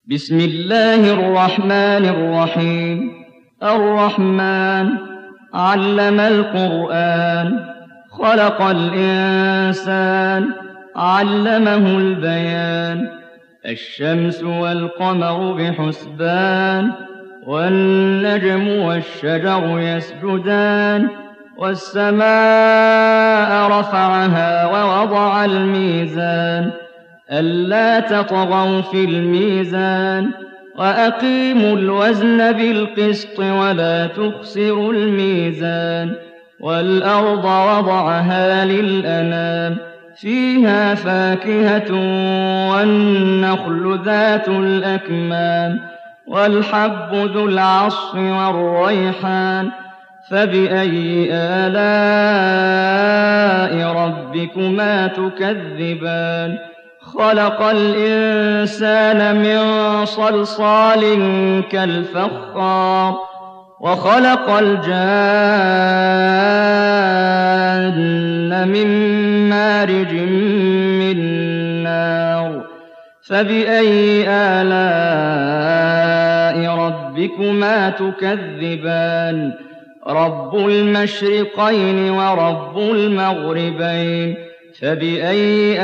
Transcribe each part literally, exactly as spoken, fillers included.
بسم الله الرحمن الرحيم الرحمن علم القرآن خلق الإنسان علمه البيان الشمس والقمر بحسبان والنجم والشجر يسجدان والسماء رفعها ووضع الميزان ألا تطغوا في الميزان وأقيموا الوزن بالقسط ولا تخسروا الميزان والأرض وضعها للأنام فيها فاكهة والنخل ذات الأكمام والحب ذو العصف والريحان فبأي آلاء ربكما تكذبان خلق الإنسان من صلصال كالفخار وخلق الجان من مارج من نار فبأي آلاء ربكما تكذبان رب المشرقين ورب المغربين فبأي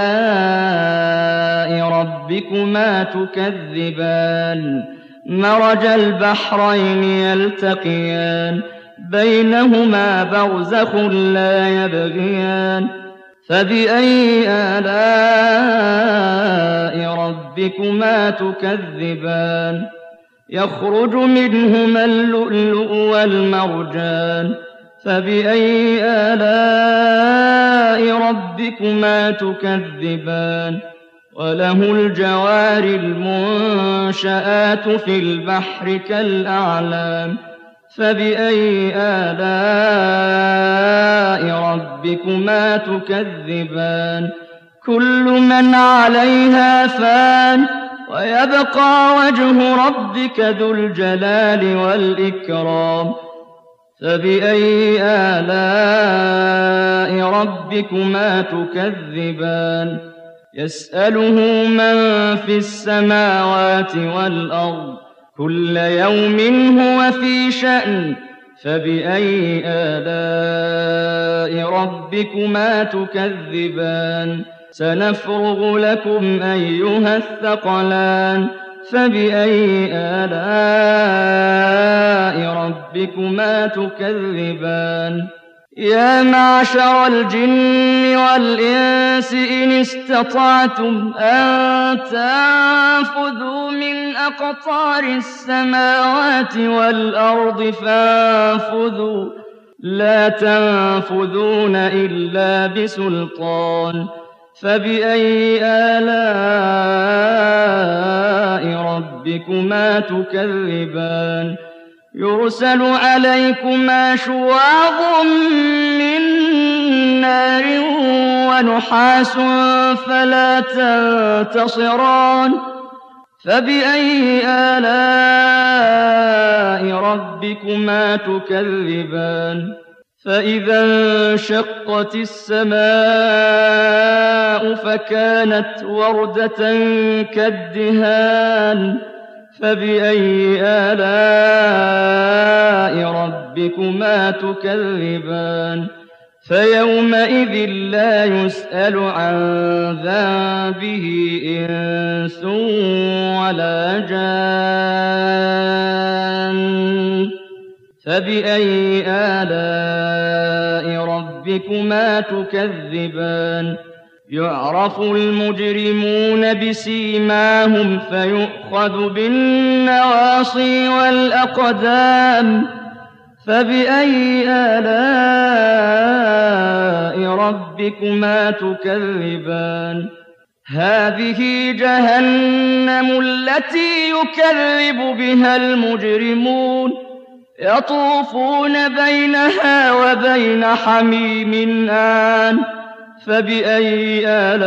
آلاء ربكما تكذبان مرج البحرين يلتقيان بينهما برزخ لا يبغيان فبأي آلاء ربكما تكذبان يخرج منهما اللؤلؤ والمرجان فبأي آلاء ربكما تكذبان وله الجوار المنشآت في البحر كالأعلام فبأي آلاء ربكما تكذبان كل من عليها فان ويبقى وجه ربك ذو الجلال والإكرام فبأي آلاء ربكما تكذبان يسأله من في السماوات والأرض كل يوم هو في شأن فبأي آلاء ربكما تكذبان سنفرغ لكم أيها الثقلان فبأي آلاء ربكما تكذبان يا معشر الجن والإنس إن استطعتم أن تنفذوا من أقطار السماوات والأرض فانفذوا لا تنفذون إلا بسلطان فبأي آلاء ربكما تكذبان يرسل عليكما شواظ من نار ونحاس فلا تنتصران فبأي آلاء ربكما تكذبان فإذا انشقت السماء فكانت وردة كالدهان فبأي آلاء ربكما تكذبان فيومئذ لا يسأل عن ذنبه إنس ولا جان فبأي آلاء ربكما تكذبان يعرف المجرمون بسيماهم فيؤخذ بالنواصي والأقدام فبأي آلاء ربكما تكذبان هذه جهنم التي يكذب بها المجرمون يطوفون بينها وبين حميم آن فبأي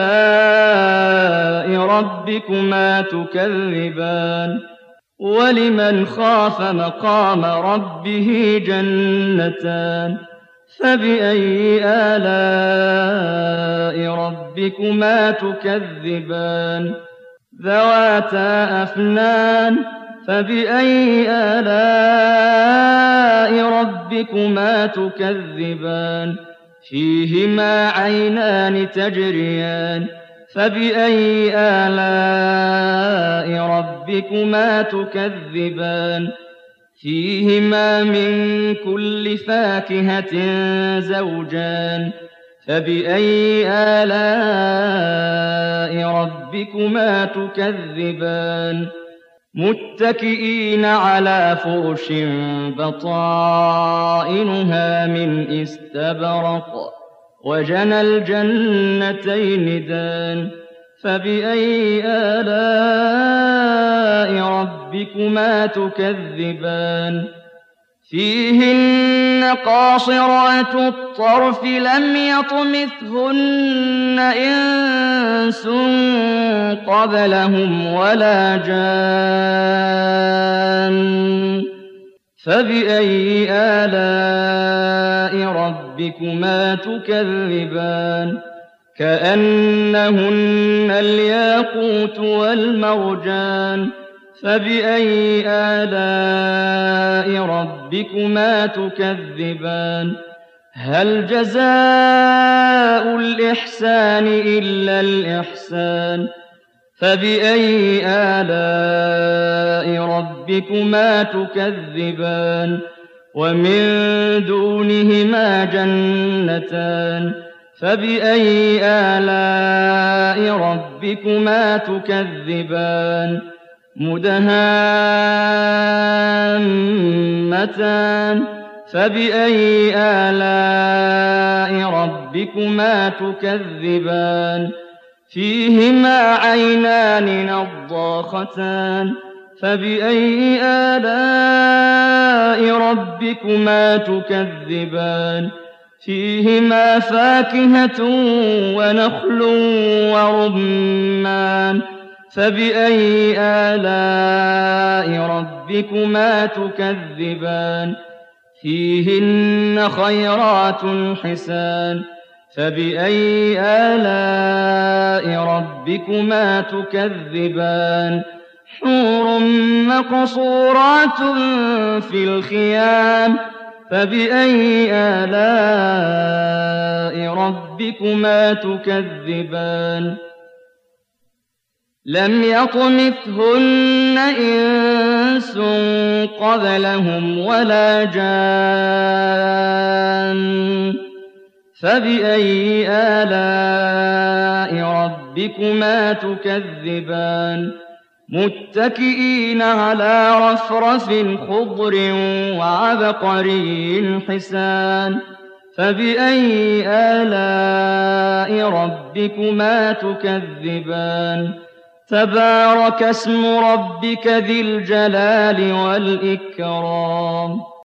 آلاء ربكما تكذبان ولمن خاف مقام ربه جنتان فبأي آلاء ربكما تكذبان ذواتا أفنان فبأي آلاء ربكما تكذبان فيهما عينان تجريان فبأي آلاء ربكما تكذبان فيهما من كل فاكهة زوجان فبأي آلاء ربكما تكذبان متكئين على فرش بطائنها من استبرق وجنى الجنتين دان فبأي آلاء ربكما تكذبان فيهن قاصرات الطرف لم يطمثهن إنس قبلهم ولا جان فبأي آلاء ربكما تكذبان كأنهن الياقوت والمرجان فبأي آلاء ربكما تكذبان هل جزاء الإحسان إلا الإحسان فبأي آلاء ربكما تكذبان ومن دونهما جنتان فبأي آلاء ربكما تكذبان مدهامتان فبأي آلاء ربكما تكذبان فيهما عينان نضاختان فبأي آلاء ربكما تكذبان فيهما فاكهة ونخل ورمان فبأي آلاء ربكما تكذبان فيهن خيرات حسان فبأي آلاء ربكما تكذبان حور مقصورات في الخيام فبأي آلاء ربكما تكذبان لم يطمثهن إنس قبلهم ولا جان فبأي آلاء ربكما تكذبان متكئين على رفرف خضر وعبقري حسان فبأي آلاء ربكما تكذبان تبارك اسم ربك ذي الجلال والإكرام